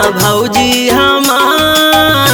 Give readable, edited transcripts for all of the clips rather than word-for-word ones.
भौजी हमार,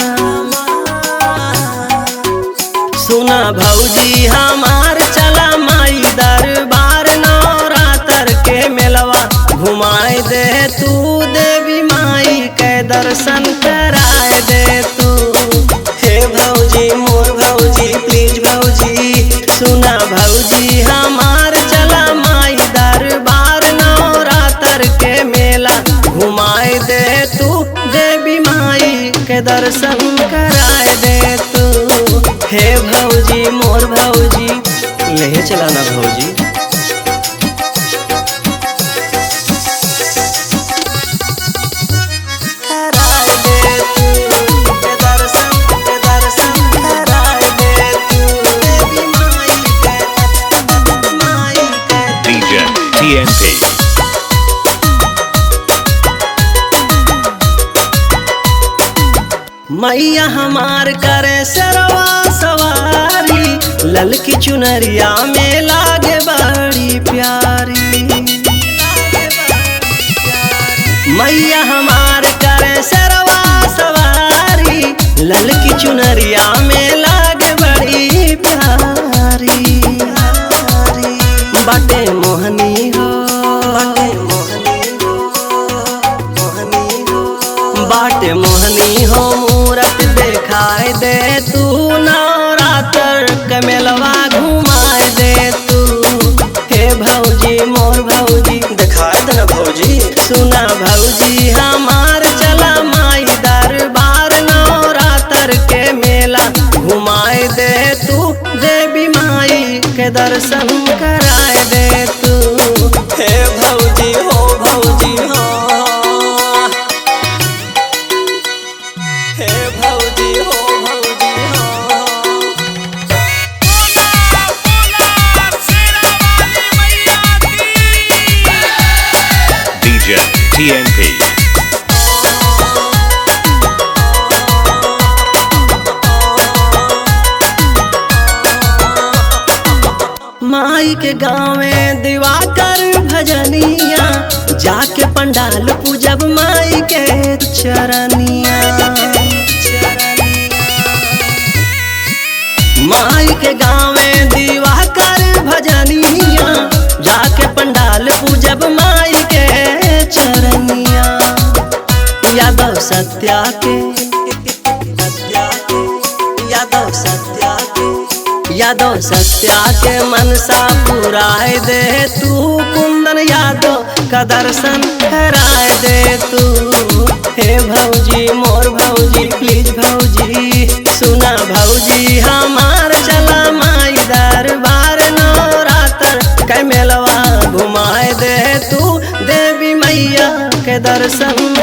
सुना भौजी हमार, चला माई दरबार नवरात्र के मेलवा घुमाए दे तू, देवी माई के दर्शन कराए दे तू। हे भौजी मोर भौजी प्लीज भौजी, सुना भौजी हमार, चला माई दरबार नवरात्र के मेला घुमाए दे तू, देवी माई के दर्शन कराए दे तू। हे भौजी मोर भौजी, ले चला ना भौजी। TNP मैया हमार करे सरवा सवारी, ललकी चुनरिया में लागे बड़ी प्यारी। मैया हमार करे सरवा सवारी, ललकी चुनरिया में लागे बड़ी प्यारी। बाटे मोहनी हो, बाटे मोहनी हो, मूरत दिखाए दे तू, नवरात्र के मेलवा घुमाए दे तू। हे भौजी मोर भौजी, दिखाए दे ना भौजी। सुना भौजी हमार, चला माई दरबार नवरात्र के मेला घुमाए दे तू, देवी माई के दर्शन कराए दे तू। हे भौजी हो भौजी हो, हे भौजी हो भौजी हो। DJ TNP माई के गाँव में दिवाकर भजनिया, जाके पंडाल पूजब माई के चरनिया। माई के गाँव में दिवाकर भजनिया, जाके पंडाल पूजब माई के चरनिया। यादव सत्या के, यादव सत्या के, यादव सत्या के मनसा पुराए दे तू, कुंदन यादव का दर्शन कराए दे तू। हे भौजी मोर भौजी प्लीज भौजी, सुना भौजी हमार, चला माई दरबार नवरात्र के मेलवा घुमाए दे तू, देवी मैया के दर्शन